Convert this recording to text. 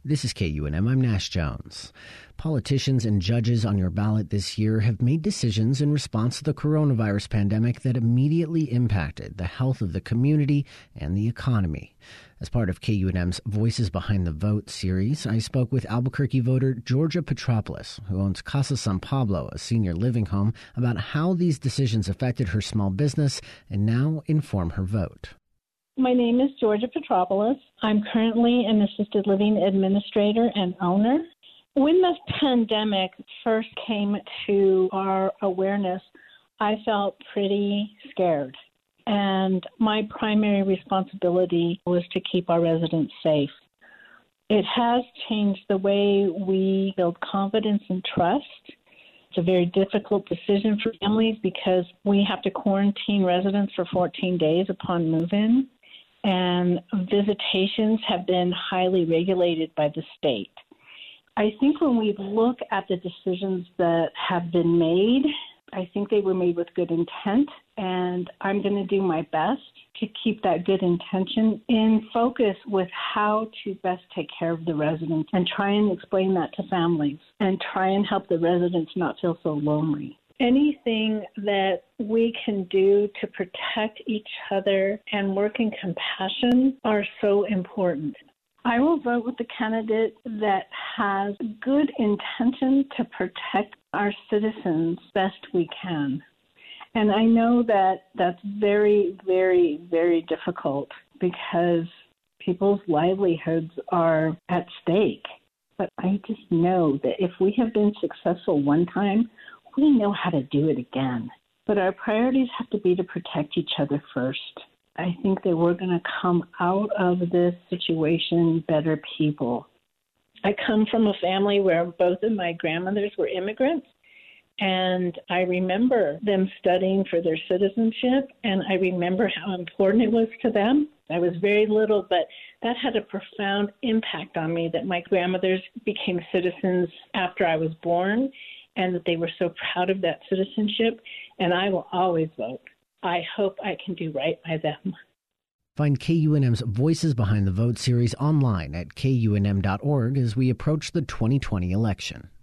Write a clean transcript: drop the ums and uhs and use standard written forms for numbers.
This is KUNM. I'm Nash Jones. Politicians and judges on your ballot this year have made decisions in response to the coronavirus pandemic that immediately impacted the health of the community and the economy. As part of KUNM's Voices Behind the Vote series, I spoke with Albuquerque voter Georgia Petropoulos, who owns Casa San Pablo, a senior living home, about how these decisions affected her small business and now inform her vote. My name is Georgia Petropoulos. I'm currently an assisted living administrator and owner. When the pandemic first came to our awareness, I felt pretty scared. And my primary responsibility was to keep our residents safe. It has changed the way we build confidence and trust. It's a very difficult decision for families because we have to quarantine residents for 14 days upon move-in. And visitations have been highly regulated by the state. I think when we look at the decisions that have been made, I think they were made with good intent, and I'm going to do my best to keep that good intention in focus with how to best take care of the residents and try and explain that to families and try and help the residents not feel so lonely. Anything that we can do to protect each other and work in compassion are so important. I will vote with the candidate that has good intention to protect our citizens best we can. And I know that that's very, very, very difficult because people's livelihoods are at stake. But I just know that if we have been successful one time, we know how to do it again. But our priorities have to be to protect each other first. I think that we're going to come out of this situation better people. I come from a family where both of my grandmothers were immigrants, and I remember them studying for their citizenship, and I remember how important it was to them. I was very little, but that had a profound impact on me that my grandmothers became citizens after I was born, and that they were so proud of that citizenship, and I will always vote. I hope I can do right by them. Find KUNM's Voices Behind the Vote series online at kunm.org as we approach the 2020 election.